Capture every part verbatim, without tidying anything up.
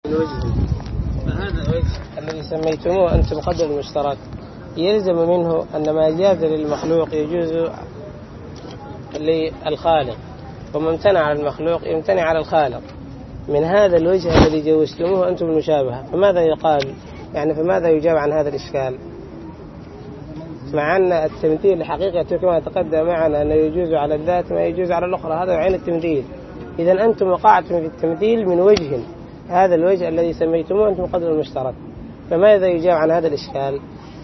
الوجه، فهذا الوجه الذي سميتموه أنتم قدر المشترك يلزم منه أن ما جاز للمخلوق يجوز للخالق، وما امتنع على المخلوق يمتنع على الخالق. من هذا الوجه الذي جوزتموه أنتم المشابهة، فماذا يقال يعني فماذا يجاب عن هذا الإشكال؟ مع أن التمثيل حقيقة كما تقدم معنا أنه يجوز على الذات ما يجوز على الأخرى، هذا عين التمثيل. إذن أنتم وقعتم في التمثيل من وجه، هذا الوجه الذي سميتموه أنتم قدر المشترك، فماذا يجاب عن هذا الإشكال؟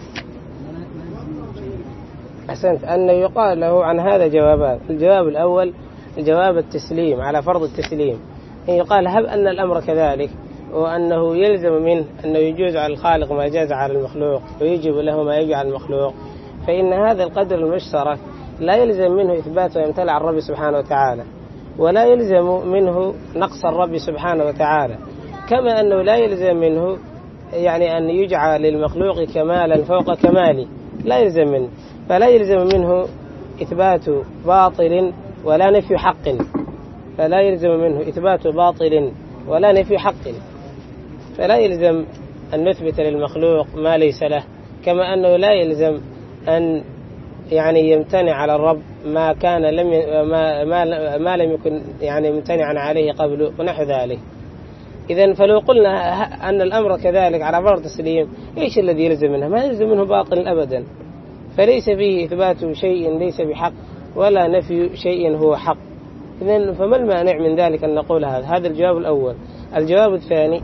أحسنت. أن يقال له عن هذا جوابان. الجواب الأول الجواب التسليم على فرض التسليم، إن يقال هب أن الأمر كذلك وأنه يلزم منه أنه يجوز على الخالق ما جاز على المخلوق ويجب له ما يجب على المخلوق، فإن هذا القدر المشترك لا يلزم منه إثبات ويمتنع الرب سبحانه وتعالى، ولا يلزم منه نقص الرب سبحانه وتعالى، كما أنه لا يلزم منه يعني أن يجعل للمخلوق كمالا فوق كماله، لا يلزم منه. فلا يلزم منه إثبات باطل ولا نفي حق، فلا يلزم منه إثبات باطل ولا نفي حق، فلا يلزم أن نثبت للمخلوق ما ليس له، كما أنه لا يلزم أن يعني يمتنع على الرب ما كان لم ما ما, ما لم يكن يعني ممتنعا عليه قبل ونحو ذلك. إذن فلو قلنا أن الأمر كذلك على فرض تسليم، إيش الذي يلزم منه؟ ما يلزم منه باطل أبدا، فليس فيه إثبات شيء ليس بحق ولا نفي شيء هو حق. إذن فما المانع من ذلك أن نقول هذا؟ هذا الجواب الأول. الجواب الثاني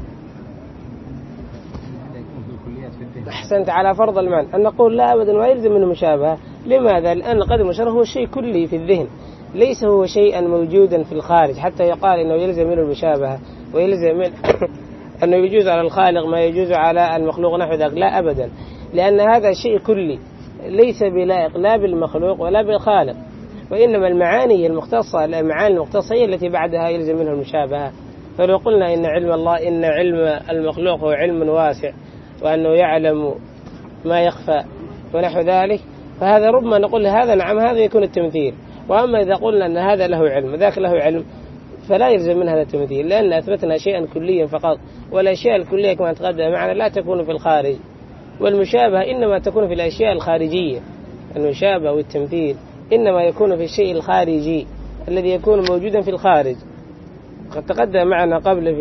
أحسنت على فرض المعنى أن نقول لا أبدا ما يلزم منه مشابهة. لماذا؟ لأن قدر المشابهة هو شيء كلي في الذهن، ليس هو شيئا موجودا في الخارج حتى يقال إنه يلزم منه المشابهة ويلزم منه أنه يجوز على الخالق ما يجوز على المخلوق نحو ذلك، لا أبدا، لأن هذا شيء كلي ليس بلائق لا بالمخلوق ولا بالخالق، وإنما المعاني المختصة المعاني المختصة هي التي بعدها يلزم منها المشابهة. فلو قلنا إن علم الله إن علم المخلوق هو علم واسع وأنه يعلم ما يخفى ونحو ذلك، فهذا ربما نقول هذا نعم هذا يكون التمثيل. وأما إذا قلنا أن هذا له علم ذاك له علم فلا يلزم من هذا التمثيل، لأن أثبتنا شيئا كليا فقط، والأشياء الكلية كما تقدم معنا لا تكون في الخارج، والمشابهة إنما تكون في الأشياء الخارجية. المشابهة والتمثيل إنما يكون في الشيء الخارجي الذي يكون موجودا في الخارج. قد تقدم معنا قبل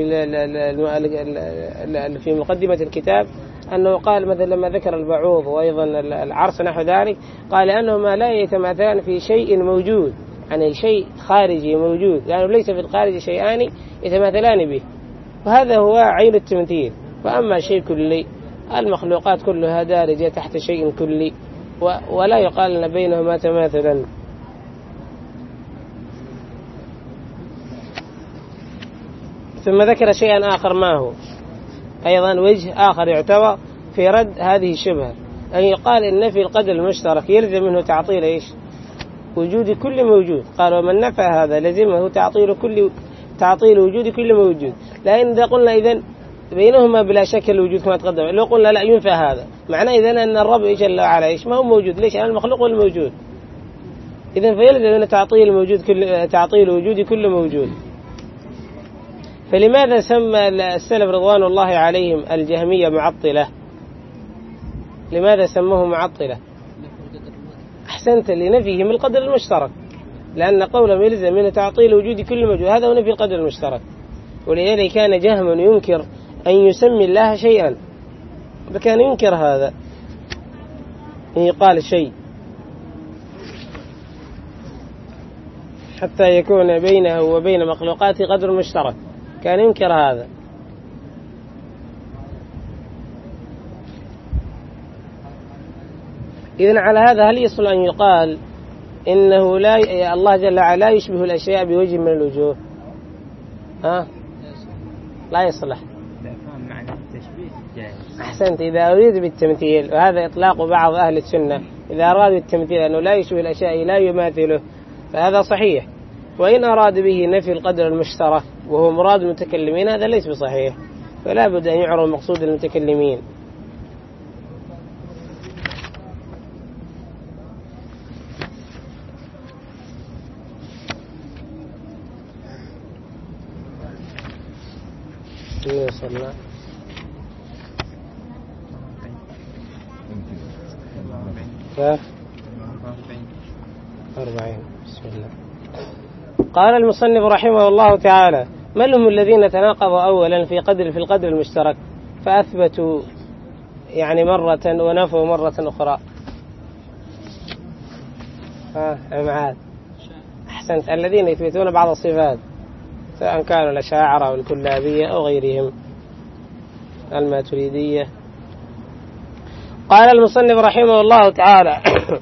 في في مقدمة الكتاب أنه قال مثلا لما ذكر البعوض وأيضا العرس نحو ذلك، قال أنهما لا يتماثلان في شيء موجود، يعني شيء خارجي موجود، لأنه يعني ليس في الخارج شيئان يتماثلان به، وهذا هو عين التمثيل. فأما شيء كلي المخلوقات كلها دارجة تحت شيء كلي ولا يقال أن بينهما تماثلا. ثم ذكر شيئا آخر، ما هو أيضا وجه آخر يعتبر في رد هذه الشبهة، أن يقال إن في القدر المشترك يلزم منه تعطيل إيش؟ وجود كل موجود. قال ومن نفى هذا لزمه تعطيل كل تعطيل وجود كل موجود. لأن إذا قلنا إذن بينهما بلا شك الوجود كما تقدم، لو قلنا لا ينفى هذا معناه إذن أن الرب جل وعلا إيش ما هو موجود، ليش؟ أن المخلوق والموجود. إذن فيلزم أن تعطيل موجود كل تعطيل وجود كل موجود. فلماذا سمى السلف رضوان الله عليهم الجهمية معطلة؟ لماذا سموه معطلة؟ أحسنت، لنفيهم القدر المشترك، لأن قولهم يلزم من تعطيل وجود كل موجود، هذا هو نفي القدر المشترك. ولذلك كان جهم ينكر أن يسمي الله شيئا، فكان ينكر هذا أن يقال شيء حتى يكون بينه وبين مخلوقاته قدر مشترك، كان ينكر هذا. إذن على هذا هل يصل أن يقال إنه لا الله جل وعلا لا يشبه الأشياء بوجه من الوجوه؟ ها؟ لا يصلح. أحسنت. إذا أريد بالتمثيل، وهذا إطلاق بعض أهل السنة، إذا أراد بالتمثيل أنه لا يشبه الأشياء لا يماثله فهذا صحيح، وإن أراد به نفي القدر المشترك وهو مراد المتكلمين هذا ليس بصحيح، فلا بد أن يعرف مقصود المتكلمين. صلى وصلنا أربعين. بسم الله. قال المصنف رحمه الله تعالى: من هم الذين تناقضوا أولا في قدر في القدر المشترك فأثبتوا يعني مرة ونفوا مرة أخرى؟ ها يا معاذ، أحسنت. الذين يثبتون بعض الصفات سواء كانوا الأشاعرة أو الكلابية أو غيرهم الماتريدية. قال المصنف رحمه الله تعالى: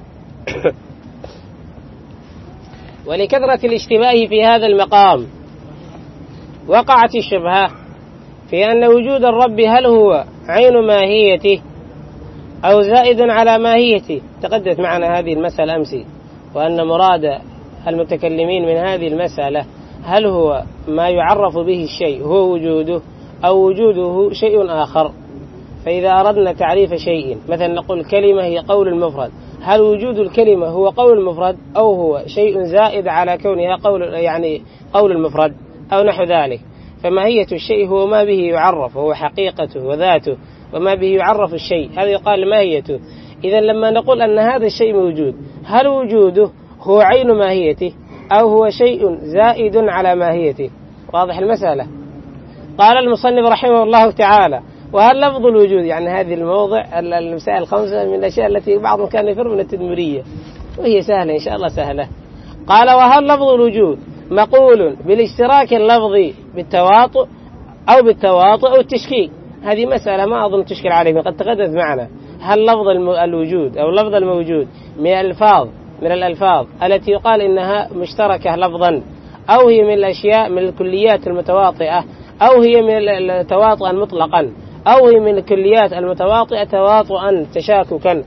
ولكثرة الاشتباه في هذا المقام وقعت الشبهة في أن وجود الرب هل هو عين ماهيته أو زائد على ماهيته. تقدمت معنا هذه المسألة أمس، وأن مراد المتكلمين من هذه المسألة هل هو ما يعرف به الشيء هو وجوده أو وجوده شيء آخر. فإذا أردنا تعريف شيء مثلا نقول كلمة هي قول المفرد، هل وجود الكلمة هو قول المفرد أو هو شيء زائد على كونها قول يعني قول المفرد أو نحو ذلك. فماهية الشيء هو ما به يعرف، وهو حقيقته وذاته وما به يعرف الشيء، هذا يقال ماهيته. إذا لما نقول أن هذا الشيء موجود، هل وجوده هو عين ماهيته أو هو شيء زائد على ماهيته؟ واضح المسألة. قال المصنف رحمه الله تعالى: وهل لفظ الوجود، يعني هذه الموضع المسائل الخمسة من الأشياء التي بعضهم كان يفر من التدميرية وهي سهلة إن شاء الله سهلة. قال: وهل لفظ الوجود مقول بالاشتراك اللفظي بالتواطؤ أو بالتواطؤ أو التشكيك؟ هذه مسألة ما أظن تشكل عليكم، قد تقدمت معنا. هل لفظ الوجود أو لفظ الموجود من الألفاظ من الألفاظ التي يقال إنها مشتركة لفظا، أو هي من الأشياء من الكليات المتواطئة، أو هي من التواطؤ مطلقا، أو هي من الكليات المتواطئة تواطؤا تشاككا؟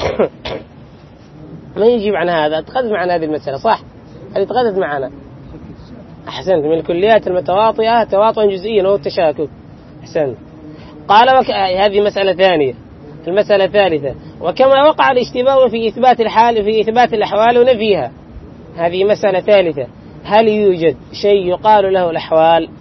ما يجيب عن هذا؟ تقدم معنا هذه المسألة صح؟ هذه تقدمت معنا. أحسنت. من الكليات المتواطئة تواطؤا جزئيا وهو التشاكك. أحسنت. قال: وك... هذه مسألة ثانية. المسألة الثالثة: وكما وقع الاشتباه في إثبات الحال في إثبات الأحوال ونفيها. هذه مسألة ثالثة: هل يوجد شيء يقال له الأحوال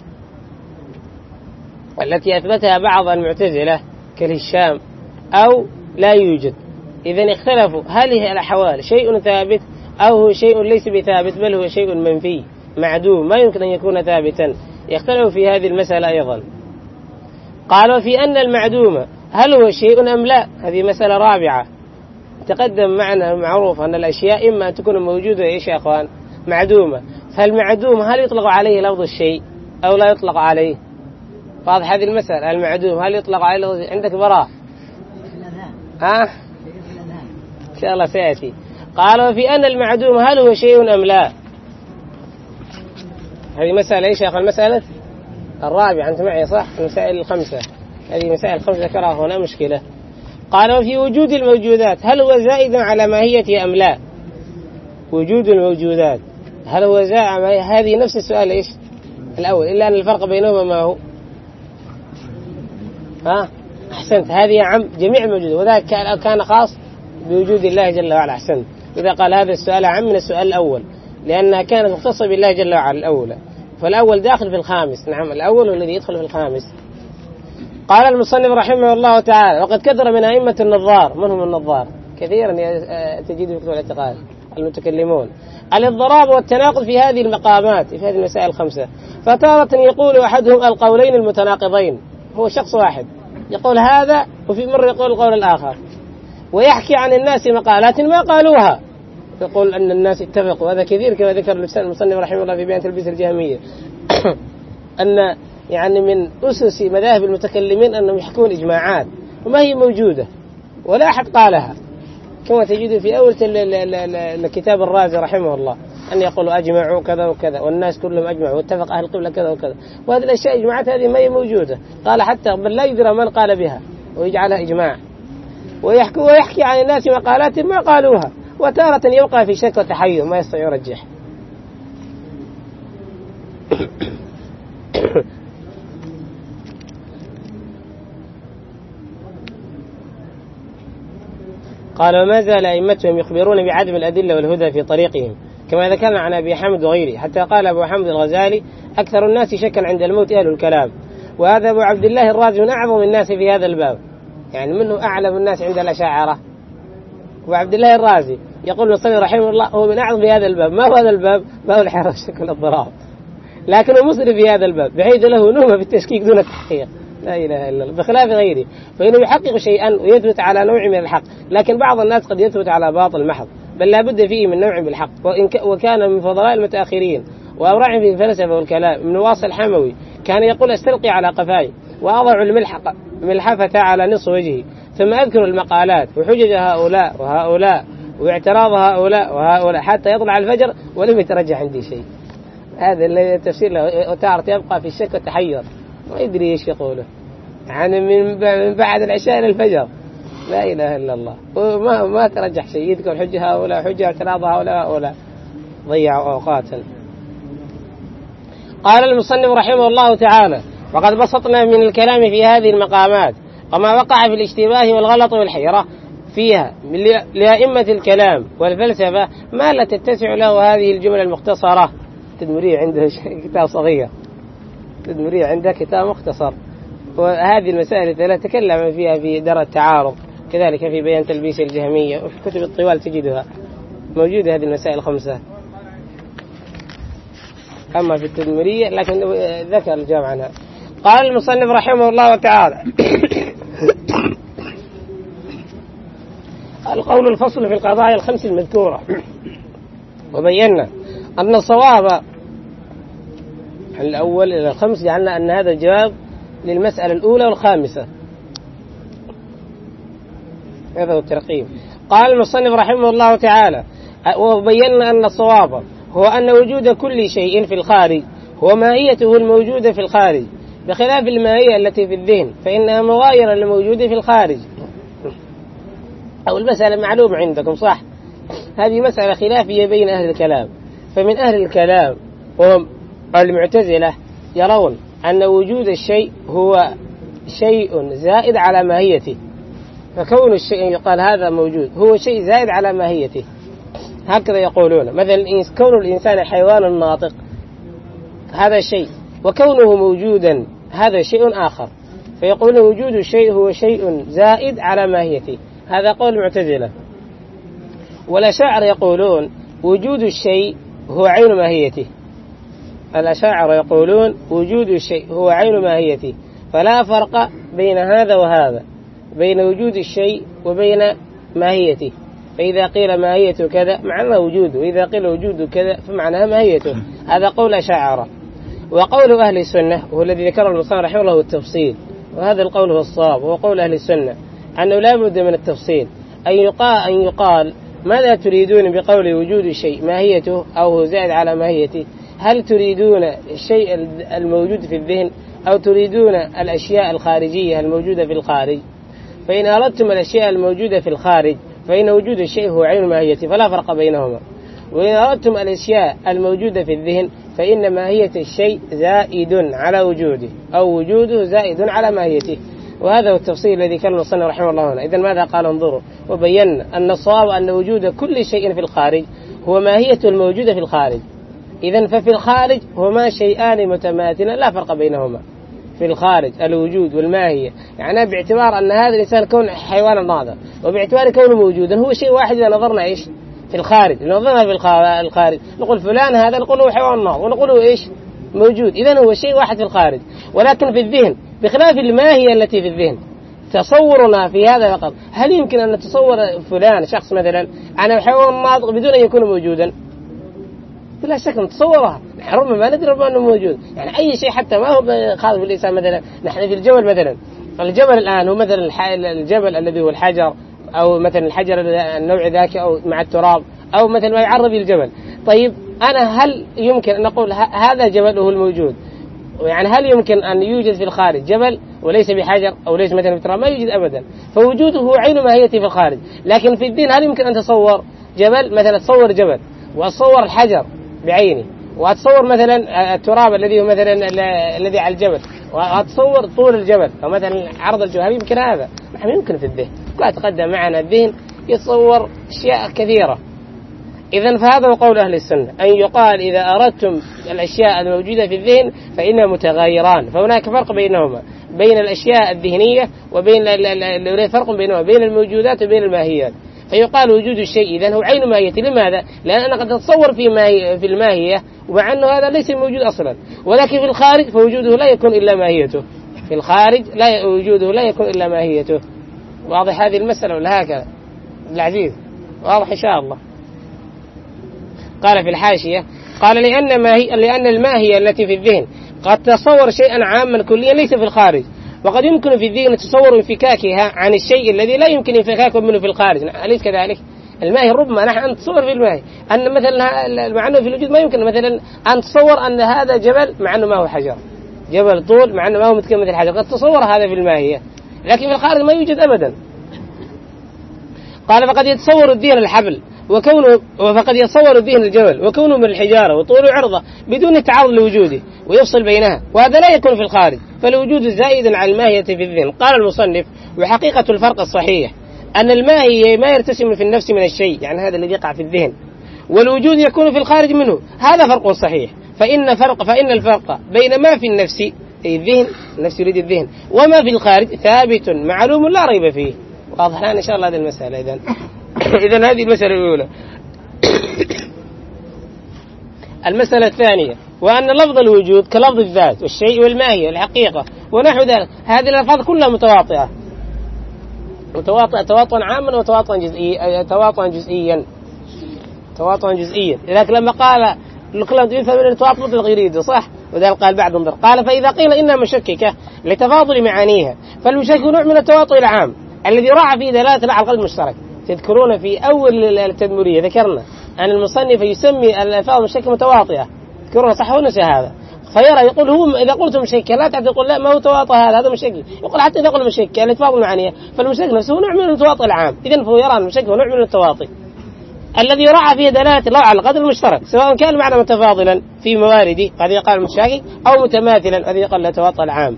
التي أثبتها بعض المعتزلة كالهشام أو لا يوجد؟ إذن اختلفوا هل هي الأحوال شيء ثابت أو هو شيء ليس بثابت بل هو شيء منفي معدوم ما يمكن أن يكون ثابتا. يختلفوا في هذه المسألة أيضا. قالوا في أن المعدوم هل هو شيء أم لا. هذه مسألة رابعة. تقدم معنا معروف أن الأشياء إما أن تكون موجودة إيش يا أخوان معدومة. فالمعدوم هل يطلق عليه لفظ الشيء أو لا يطلق عليه؟ واضح هذه المسألة. المعدوم هل يطلق عليه لفظ؟ عندك براء ها إن شاء الله سيأتي. قالوا في أن المعدوم هل هو شيء أم لا. هذه مسألة إيش يا أخوان المسألة الرابعة. أنت معي صح؟ المسائل الخمسة هذه مسائل الخمسة ذكرها هنا مشكلة. قالوا في وجود الموجودات هل هو زائد على ماهيته أم لا. وجود الموجودات هل هو زائد؟ هذه نفس السؤال إيش الأول، إلا أن الفرق بينهما ما هو ها أحسنت. هذه عم جميع الموجودات، وذلك كان خاص بوجود الله جل وعلا. أحسنت. إذا قال هذا السؤال عام من السؤال الأول لأنها كانت مختصة بالله جل وعلا الأولى، فالأول داخل في الخامس. نعم الأول الذي يدخل في الخامس. قال المصنف رحمه الله تعالى: وقد كثر من أئمة النظار. من هم النظار؟ كثيرا تجد في كتب الاعتقاد المتكلمون الاضطراب والتناقض في هذه المقامات في هذه المسائل الخمسة. فتارة يقول أحدهم القولين المتناقضين، هو شخص واحد يقول هذا وفي مرة يقول القول الآخر، ويحكي عن الناس مقالات ما قالوها، يقول أن الناس اتفقوا. هذا كثير كما ذكر المصنف رحمه الله في بيان تلبيس الجهمية أن يعني من أسس مذاهب المتكلمين أنهم يحكون إجماعات وما هي موجودة ولا أحد قالها، كما تجد في أول الكتاب الرازي رحمه الله أن يقولوا أجمعوا كذا وكذا والناس كلهم أجمعوا واتفق أهل القبلة كذا وكذا، وهذه الأشياء إجماعات هذه ما هي موجودة. قال حتى بل لا يدرى من قال بها ويجعلها إجماع، ويحكي, ويحكي عن الناس مقالات ما قالوها، وتارة يبقى في شك وتحير ما يستطيع يرجح. قال: وما زال أئمتهم يخبرون بعدم الأدلة والهدى في طريقهم كما ذكرنا عن أبي حامد وغيره، حتى قال أبو حامد الغزالي: أكثر الناس شكا عند الموت أهل الكلام. وهذا أبو عبد الله الرازي من أعظم الناس في هذا الباب، يعني منه أعلم الناس عند الأشاعرة. أبو عبد الله الرازي يقول المصنف رحمه الله هو من أعظم في هذا الباب. ما هو هذا الباب؟ باب الحرج والاضطراب، لكنه مسرف في هذا الباب بحيث له نومة في التشكيك دون التحقيق، لا إله إلا الله، بخلاف غيره فإنه يحقق شيئا ويثبت على نوع من الحق، لكن بعض الناس قد يثبت على باطل محض، بل لا بد فيه من نوع بالحق. وكان من فضلاء المتأخرين وأورعهم في الفلسفة والكلام ابن واصل الحموي كان يقول استلقي على قفاي وأضع الملحق ملحفة على نصف وجهي ثم أذكر المقالات وحجج هؤلاء وهؤلاء واعتراض هؤلاء وهؤلاء حتى يطلع الفجر ولم يترجح عندي شيء. هذا التفسير له وتارة يبقى في الشك والتحير، ما يدري ايش يقوله، يعني من بعد العشاء إلى الفجر، لا إله إلا الله، وما ما ترجح شيء، يذكر حجة هؤلاء حجة اعتراض هؤلاء هؤلاء، ضيعوا أوقاتا. قال المصنف رحمه الله تعالى: وقد بسطنا من الكلام في هذه المقامات وما وقع في الاشتباه والغلط والحيرة فيها لأئمة الكلام والفلسفة ما لا تتسع له هذه الجملة المختصرة. تدمرية عنده كتاب صغير، تدمرية عنده كتاب مختصر، وهذه المسائل الثلاث تكلم فيها في درء التعارض، كذلك في بيان تلبيس الجهمية، وفي كتب الطوال تجدها موجودة هذه المسائل الخمسة. أما في التدمرية لكن ذكر الجامع عنها. قال المصنف رحمه الله تعالى: القول الفصل في القضايا الخمس المذكورة، وبينا أن الصواب الأول إلى الخمس جعلنا أن هذا الجواب للمسألة الأولى والخامسة، هذا هو الترقيم. قال المصنف رحمه الله تعالى: وبينا أن الصواب هو أن وجود كل شيء في الخارج هو ماهيته الموجودة في الخارج، بخلاف الماهية التي في الذهن فإنها مغايرة للموجودة في الخارج. أو المسألة معلومة عندكم صح؟ هذه مسألة خلافية بين أهل الكلام، فمن أهل الكلام وهم المعتزلة يرون أن وجود الشيء هو شيء زائد على ماهيته، فكون الشيء يقال هذا موجود هو شيء زائد على ماهيته، هكذا يقولون. مثلا كون الإنسان حيوان ناطق هذا شيء، وكونه موجودا هذا شيء آخر، فيقولون وجود الشيء هو شيء زائد على ماهيته، هذا قول المعتزلة. والأشاعرة يقولون وجود الشيء هو عين ماهيته، الأشاعرة يقولون وجود الشيء هو عين ماهيته، فلا فرق بين هذا وهذا، بين وجود الشيء وبين ماهيته، فإذا قيل ماهيته كذا معناه وجوده، وإذا قيل وجوده كذا فمعناه ماهيته، هذا قول أشاعرة. وقول أهل السنة وهو الذي ذكره المصنف رحمه الله التفصيل، وهذا القول هو الصواب، وهو قول أهل السنة أنه لا بد من التفصيل، أن يقال, أن يقال ماذا تريدون بقول وجود الشيء ماهيته أو هو زائد على ماهيته؟ هل تريدون الشيء الموجود في الذهن أو تريدون الأشياء الخارجية الموجودة في الخارج؟ فإن أردتم الأشياء الموجودة في الخارج فإن وجود الشيء هو عين ماهيته فلا فرق بينهما، وإن أردتم الأشياء الموجودة في الذهن فإن ماهية الشيء زائد على وجوده أو وجوده زائد على ماهيته، وهذا هو التفصيل الذي كان المصنف رحمه الله هنا. إذن ماذا قال؟ انظروا، وبينا أن الصواب أن وجود كل شيء في الخارج هو ماهيته الموجودة في الخارج. إذن ففي الخارج هما شيئان متماثلان لا فرق بينهما، في الخارج الوجود والماهية، يعني باعتبار أن هذا الإنسان كون حيوان ناطق وباعتبار كونه موجودا هو شيء واحد. إذا نظرنا إيش في الخارج، نظرنا في الخارج نقول فلان هذا نقول هو حيوان ناطق ونقول هو إيش موجود، إذن هو شيء واحد في الخارج. ولكن في الذهن بخلاف الماهية التي في الذهن تصورنا في هذا فقط، هل يمكن أن نتصور فلان شخص مثلا عن حيوان ناطق بدون أن يكون موجودا؟ بلا شك نتصورها، ربما ما ندري أنه موجود، يعني أي شيء حتى ما هو خاص بالإنسان. مثلا نحن في الجبل مثلا، الجبل الآن هو مثلا الجبل الذي هو الحجر، أو مثلا الحجر النوع ذاك، أو مع التراب، أو مثلا ما يعرض الجبل. طيب أنا هل يمكن أن نقول هذا جبل هو الموجود؟ يعني هل يمكن أن يوجد في الخارج جبل وليس بحجر أو ليس مثلا بتراب؟ ما يوجد أبدا، فوجوده هو عين ماهيته في الخارج. لكن في الدين هل يمكن أن تصور جبل مثلا، تصور جبل وأتصور الحجر بعينه، وأتصور مثلا التراب الذي هو مثلا الذي على الجبل، وأتصور طول الجبل أو مثلا عرض الجبل؟ هل يمكن هذا؟ نحن يمكن في الذهن، لا تقدم معنا الذهن يتصور أشياء كثيرة. إذن فهذا هو قول أهل السنة، أن يقال إذا أردتم الأشياء الموجودة في الذهن فإنها متغايران، فهناك فرق بينهما، بين الأشياء الذهنية وبين فرق بينهما بين الموجودات وبين الماهيات. فيقال وجود الشيء إذن هو عين ماهيته. لماذا؟ لأن أنا قد أتصور في, ماهي في الماهية ومع أنه هذا ليس موجود أصلا، ولكن في الخارج فوجوده لا يكون إلا ماهيته، في الخارج لا وجوده لا يكون إلا ماهيته. واضح هذه المسألة ولا هكذا العزيز؟ واضح إن شاء الله. قال في الحاشية، قال لأن, ماهي لأن الماهية التي في الذهن قد تصور شيئا عاما كليا ليس في الخارج، وقد يمكن في الذهن تصور انفكاكها عن الشيء الذي لا يمكن انفكاكه منه في الخارج. أليس كذلك؟ الماهي ربما نحن نتصور في الماهي أن مثلا مع أنه في الوجود ما يمكن مثلا أن نتصور أن هذا جبل مع أنه ما هو حجر، جبل طول مع أنه ما هو متكامل مثل الحجر، قد تصور هذا في الماهية، لكن في الخارج ما يوجد أبدا. قال فقد يتصور الذهن الحبل وكونه وفقد يتصور الذهن الجبل وكونه من الحجارة وطول عرضه بدون التعرض لوجوده ويفصل بينها، وهذا لا يكون في الخارج، فالوجود زائد على الماهية في الذهن. قال المصنف وحقيقة الفرق الصحيح أن الماهية ما يرتسم في النفس من الشيء، يعني هذا الذي يقع في الذهن، والوجود يكون في الخارج منه، هذا فرق صحيح. فإن, فرق فإن الفرق بين ما في النفس أي الذهن، النفس يريد الذهن، وما في الخارج ثابت معلوم لا ريب فيه. واضح الآن إن شاء الله هذه المسألة. إذن إذن هذه المسألة الأولى. المسألة الثانية، وأن لفظ الوجود كلفظ الذات والشيء والماهية والحقيقة ونحو ذلك، هذه الألفاظ كلها متواطئة، متواطئة تواطؤا عاما وتواطؤا جزئيا، تواطؤا جزئيا تواطؤا جزئيا. لكن لما قال الكلام يفهم من التواطؤ مطلق يريده صح، وذلك قال بعد انظر، قال فإذا قيل إنها مشككة لتفاضل معانيها فالمشكك نوع من التواطؤ العام الذي راعى فيه دلالة على القلب المشترك. تذكرون في أول التدمرية ذكرنا أن المصنف يسمي الألفاظ المشككة متواطئة، تذكرون صح ونسى هذا؟ خيرا يقول هو إذا قلت مشككة لا تعد تقول لا ما هو تواطؤ، هذا هذا مشكك، يقول حتى إذا قلت مشككة لتفاضل معانيها فالمشكك نفسه نوع من التواطؤ العام. إذن فهو يرى المشكك نوع من التواطؤ الذي راعى فيه دلالة الله على القدر المشترك، سواء كان المعنى متفاضلا في موارده قد يقال المشاكك أو متماثلا قد يقال التواطؤ العام.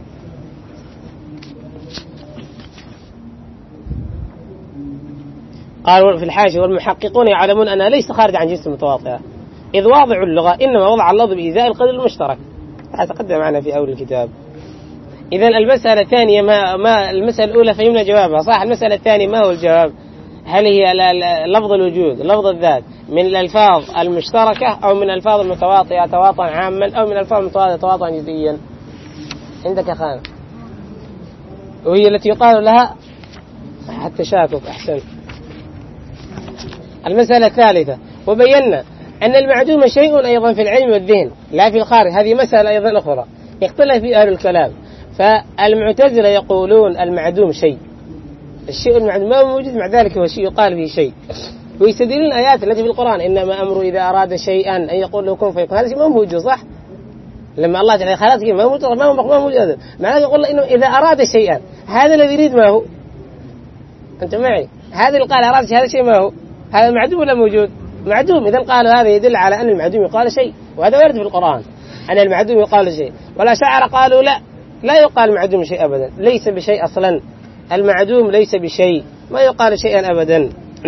قالوا في الحاشية والمحققون يعلمون أنها ليس خارج عن جنس المتواطئة، إذ واضع اللغة إنما وضع اللفظ بإزاء القدر المشترك، هذا تقدم معنا في أول الكتاب. إذن المسألة الثانية ما, ما المسألة الأولى فهمنا جوابها صح، المسألة الثانية ما هو الجواب؟ هل هي لفظ الوجود لفظ الذات من الألفاظ المشتركة أو من الألفاظ المتواطئة تواطؤا عاما أو من الألفاظ المتواطئة تواطؤا جزئيا؟ عندك خانة وهي التي يقال لها حتى شاكك. أحسن. المسألة الثالثة، وبينا أن المعدوم شيء أيضا في العلم والذهن لا في الخارج، هذه مسألة أيضا أخرى يختلف فيها أهل الكلام. فالمعتزلة يقولون المعدوم شيء، الشيء المعدوم ما موجود، مع ذلك هو شيء يقال فيه شيء، ويستدلون الآيات التي في القرآن إنما أمره إذا أراد شيئا أن يقول له كن فيكون، هذا شيء ما موجود صح، لما الله تعالى خلاص كيف ما موجود ما هو موجود، معناه يقول إنه إذا أراد شيئا، هذا الذي يريد ما هو؟ أنت معي؟ هذا اللي قال أراد شيء هذا شيء ما هو؟ هذا معدوم ولا موجود؟ معدوم. إذا قال هذا يدل على أن المعدوم يقال شيء، وهذا وارد في القرآن أن المعدوم يقال شيء. والأشاعرة قالوا لا لا يقال المعدوم شيء أبدا، ليس بشيء أصلا، المعدوم ليس بشيء، ما يقال شيئا أبدا.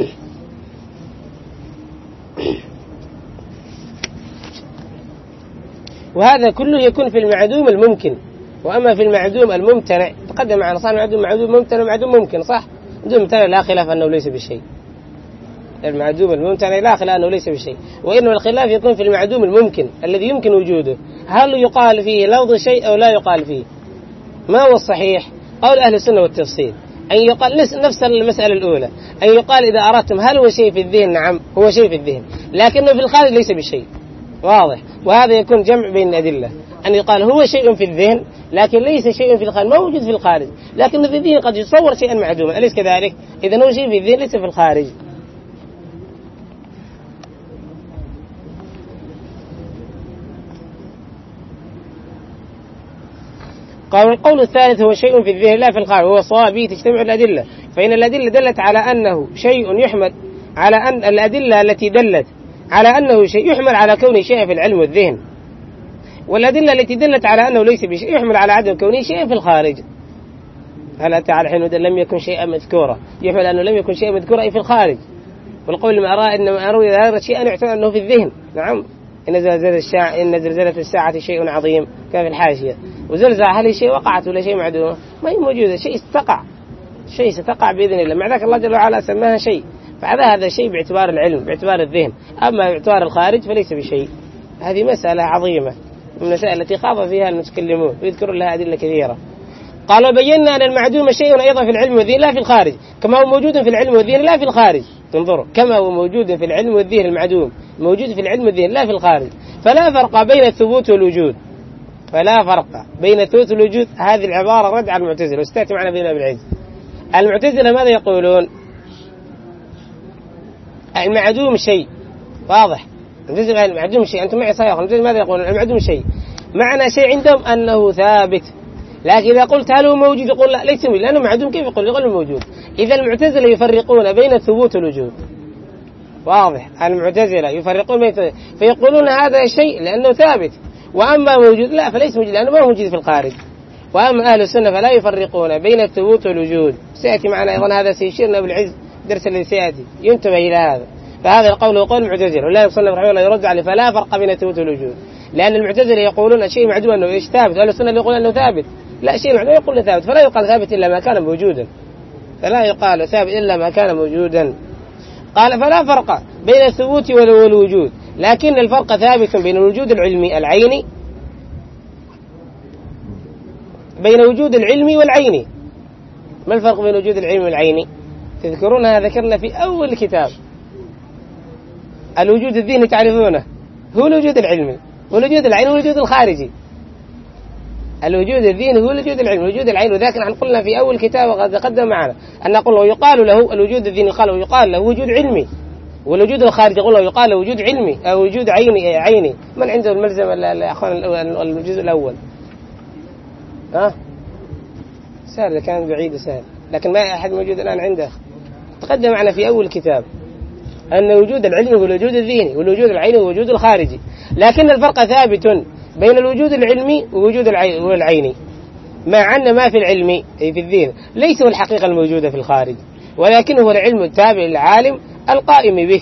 وهذا كله يكون في المعدوم الممكن، وأما في المعدوم الممتنع تقدم معنا صار المعدوم معدوم ممتنع ومعدوم ممكن صح، المعدوم الممتنع لا خلاف أنه ليس بشيء، المعدوم الممتنع لا خلاف أنه ليس بشيء، وإنه الخلاف يكون في المعدوم الممكن الذي يمكن وجوده، هل يقال فيه لفظ شيء أو لا يقال فيه؟ ما هو الصحيح؟ قول أهل السنة والتفصيل أن يقال نفس المسألة الأولى، أن يقال إذا أردتم هل هو شيء في الذهن؟ نعم هو شيء في الذهن، لكنه في الخارج ليس بشيء. واضح. وهذا يكون جمع بين الأدلة، أن يقال هو شيء في الذهن لكن ليس شيء في الخارج، ما موجود في الخارج، لكن في الذهن قد يتصور شيئا معدوما، أليس كذلك؟ إذن هو شيء في الذهن ليس في الخارج. قال القول الثالث هو شيء في الذهن لا في الخارج، وهو الصواب به تجتمع الأدلة، فإن الأدلة دلت على أنه شيء يحمل على أن الأدلة التي دلت على أنه شيء يحمل على كونه شيء في العلم والذهن، والأدلة التي دلت على أنه ليس بشيء يحمل على عدم كونه شيء في الخارج. هل أتى على حين لم يكن شيئا مذكورا يحمل أنه لم يكن شيئا مذكورا أي في الخارج، والقول ما أرى إنما أروي هذا الشيء أن يعتبر أنه في الذهن. نعم، إن زلزلة الساعة إن زلزلة الساعة شيء عظيم كان في الحاشية، وزلزل هل شيء وقعت ولا شيء معدوم؟ ما هي موجودة، شيء استقع، شيء ستقع بإذن الله، مع ذلك الله جل وعلا سماها شيء، فهذا هذا شيء باعتبار العلم باعتبار الذهن، أما باعتبار الخارج فليس بشيء. هذه مسألة عظيمة من المسائل التي خاض فيها المتكلمون ويذكرون لها أدلة كثيرة. قال وبينا أن المعدوم شيء أيضا في العلم والذهن لا في الخارج، كما هو موجود في العلم والذهن لا في الخارج. تنظروا، كما هو موجود في العلم والذهن المعدوم موجود في العلم والذهن لا في الخارج، فلا فرق بين الثبوت والوجود. فلا فرق بين الثبوت والوجود، هذه العبارة رد على المعتزلة وستأتي معنا بنا بالعز. المعتزلة ماذا يقولون؟ المعدوم شيء واضح، المعدوم شيء، أنتم معي صحيح. ماذا يقولون؟ المعدوم شيء، معنى شيء عندهم أنه ثابت، لكن إذا قلت هل هو موجود يقول لا ليس موجود، لأنه معدوم كيف يقول يقول موجود. إذا المعتزلة يفرقون بين الثبوت والوجود، واضح. المعتزلة يفرقون بين، فيقولون هذا شيء لأنه ثابت، وأما موجود لا فليس موجود لأنه ما هو موجود في الخارج. وأما أهل السنة فلا يفرقون بين الثبوت والوجود. سيأتي معنا أيضا هذا سيشيرنا بالعز درس الذي سيأتي ينتبه إلى هذا. فهذا القول هو قول المعتزلة، ولا يصنف رحمه الله يرد عليه فلا فرق بين الثبوت والوجود، لأن المعتزلة يقولون الشيء معدوم أنه إيش ثابت، وأهل السنة يقول أنه ثابت. لا، شيء معدوم يقول ثابت، فلا يقال ثابت إلا ما كان موجودا، فلا يقال ثابت إلا ما كان موجودا. قال فلا فرق بين الثبوت والوجود، لكن الفرق ثابت بين الوجود العلمي العيني بين وجود العلم والعيني. ما الفرق بين وجود العلم والعيني؟ تذكرونها ذكرنا في أول الكتاب. الوجود الذهني تعرفونه هو الوجود العلمي، والوجود العيني هو الوجود الخارجي. الوجود الذهني هو الوجود العلمي، الوجود العيني. وذاك نحن قلنا في أول كتاب وقد تقدم معنا أن نقول ويقال له الوجود الذهني قال ويقال له وجود علمي، والوجود الخارجي يقول له يقال له وجود علمي أو وجود عيني. عيني من عنده الملزم الأخوان الجزء الأول؟ ها سهل، كان بعيد سهل، لكن ما أحد موجود الآن عنده. تقدم معنا في أول كتاب أن وجود العلم هو الوجود الذهني، والوجود العيني هو الوجود الخارجي، لكن الفرق ثابت بين الوجود العلمي ووجود العيني، مع أن ما في العلم أي في الذهن ليس هو الحقيقة الموجودة في الخارج، ولكن هو العلم التابع للعالم القائم به.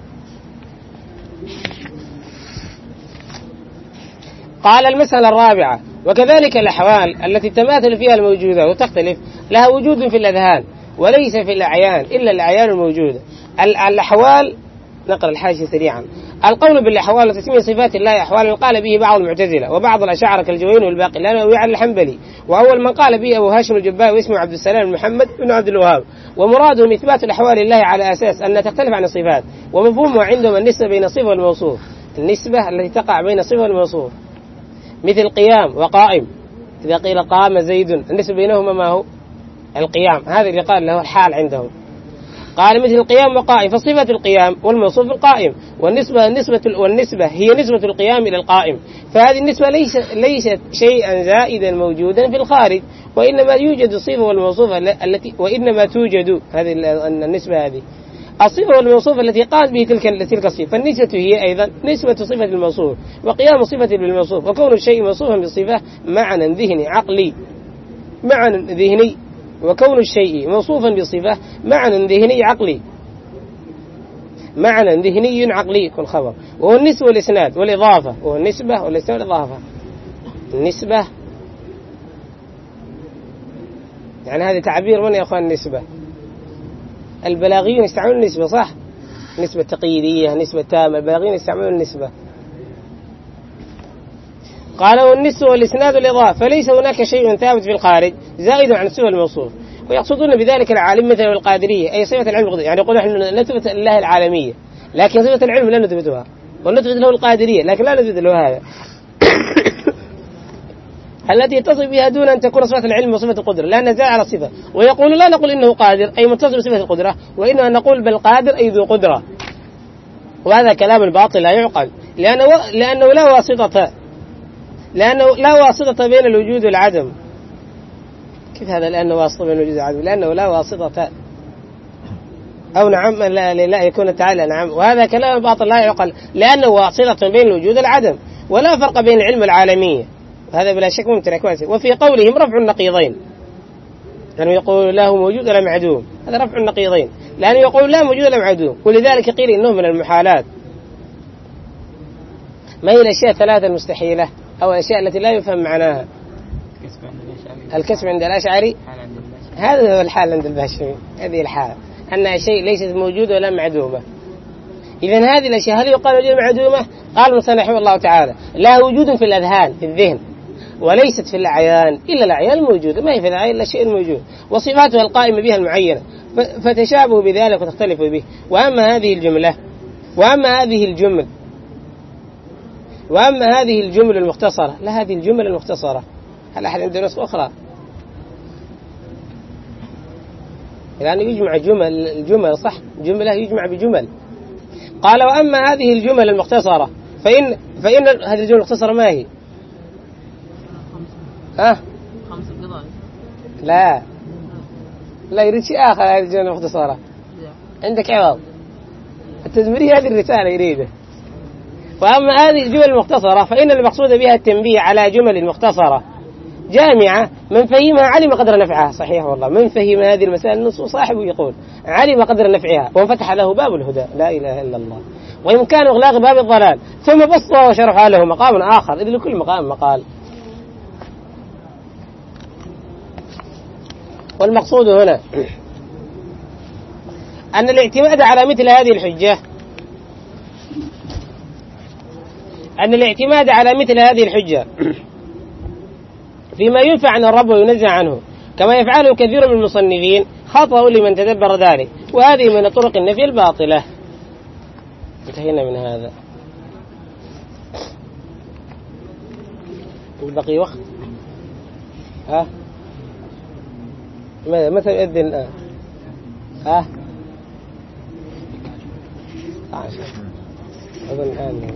قال المسألة الرابعة وكذلك الأحوال التي تماثل فيها الموجودة وتختلف لها وجود في الأذهان وليس في الأعيان إلا الأعيان الموجودة. الأحوال، نقرأ الحاشية سريعا. القول بالأحوال وتسمية صفات الله أحوالا قال به بعض المعتزلة وبعض الأشاعرة كالجوين والباقي لأنه يعلى الحنبلي، وأول من قال به أبو هاشم الجبائي واسمه عبد السلام محمد بن عبد الوهاب، ومرادهم إثبات الأحوال لله على أساس أنها تختلف عن الصفات، ومفهومه عندهم النسبة بين الصفة والموصوف، النسبة التي تقع بين الصفة والموصوف، مثل قيام وقائم. إذا قيل قام زيد النسبة بينهما ما هو؟ القيام، هذا اللي قال له الحال عندهم. قال مثل القيام وقائم، فصفة القيام والموصوف القائم، والنسبة النسبة والنسبة هي نسبة القيام إلى القائم، فهذه النسبة ليست ليست شيئا زائدا موجودا في الخارج، وإنما يوجد الصفة والموصوف التي وإنما توجد هذه النسبة، هذه الصفة والموصوف التي قامت به تلك تلك الصفة، فالنسبة هي أيضا نسبة صفة الموصوف وقيام صفة بالموصوف، وكون الشيء موصوفا بالصفة معنى ذهني عقلي، معنى ذهني، وكون الشيء موصوفا بصفة معنى ذهني عقلي، معنى ذهني عقلي كل خبر، وهو النسبة والإسناد والإضافة، وهو النسبة والإسناد والإضافة. النسبة يعني هذا تعبير من يا أخوان؟ النسبة البلاغيين يستعملون النسبة، صح؟ نسبة تقييدية، نسبة تامة، البلاغيين يستعملون النسبة. قالوا النسبة والإسناد والإضافة، فليس هناك شيء ثابت في الخارج زائد عن الصفة الموصوف، ويقصدون بذلك العالم مثل القادرية، أي صفة العلم القدرية، يعني يقولون نحن نثبت الله العالمية لكن صفة العلم لا نثبتها، ونثبت له القادرية لكن لا نثبت له هذا التي يتصف بها دون أن تكون صفة العلم وصفة القدرة، لأنها زائد على الصفة. ويقول لا نقول إنه قادر أي متصف بصفة القدرة، وإنما نقول بل قادر أي ذو قدرة، وهذا كلام باطل لا يعقل، لأنه, لأنه لا واسطة لأنه لا واسطة بين الوجود والعدم. كيف هذا لأنه واسطة بين الوجود والعدم؟ لأنه لا واسطة، أو نعم لا, لا يكون تعالى نعم، وهذا كلام باطل لا يعقل، لأنه واسطة بين الوجود والعدم، ولا فرق بين العلم والعالمية، هذا بلا شك ممتنع كويس. وفي قولهم رفع النقيضين، يعني يقول له موجود ولا معدوم، هذا رفع النقيضين، لأنه يقول لا موجود ولا معدوم، ولذلك قيل إنه من المحالات. ما هي الأشياء الثلاثة المستحيلة أو الأشياء التي لا يفهم معناها؟ الكسب عند الأشعري، هذا هو الحال عند الباشري، هذه الحال أنها شيء ليست موجودة ولا معدومة. إذن هذه الأشياء هل يقال وجود معدومة؟ قال المصنف رحمه الله تعالى لا وجود في الأذهان في الذهن، وليست في الأعيان إلا الأعيان الموجودة، ما هي في الأعيان إلا شيء موجود، وصفاتها القائمة بها المعينة، فتشابه بذلك وتختلف به. وأما هذه الجملة وأما هذه الجمل وأما هذه الجمل المختصرة، لا هذه الجمل المختصرة، هل أحد عنده نسخة أخرى؟ لأنه يعني يجمع جمل الجمل صح، جملة يجمع بجمل. قال وأما هذه الجمل المختصرة فإن فإن هذه الجمل المختصرة ما هي؟ ها؟ خمس قضايا. لا لا يريد شيء آخر. هذه الجمل المختصرة عندك عوض التدميرية، هذه الرسالة يريده. وأما هذه الجمل المختصرة فإن المقصود بها التنبيه على جمل مختصرة جامعة من فهمها علم قدر نفعها. صحيح والله، من فهم هذه المسائل النصوص صاحبه يقول علم قدر نفعها وانفتح له باب الهدى، لا إله إلا الله، وإمكان إغلاق باب الضلال، ثم بسطها وشرفها له مقام آخر، إذ لكل مقام مقال. والمقصود هنا أن الاعتماد على مثل هذه الحجة أن الاعتماد على مثل هذه الحجة فيما ينفع عن الرب وينزع عنه كما يفعله كثير من المصنفين خطأ لمن تدبر ذلك، وهذه من طرق النفي الباطلة. انتهينا من هذا. بقي وقت؟ ها متى يؤذن الآن؟ ها أظن الآن.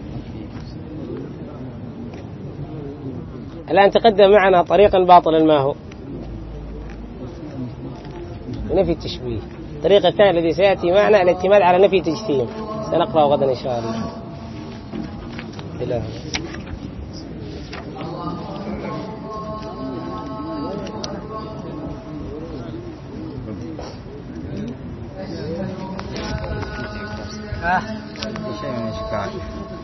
الآن تقدم معنا طريقا باطلا، ما هو؟ نفي التشبيه. الطريق الثاني الذي سيأتي معنا الاعتماد على نفي التجسيم، سنقرأ غدا إن شاء الله. إله آه. شيء من الإشكال.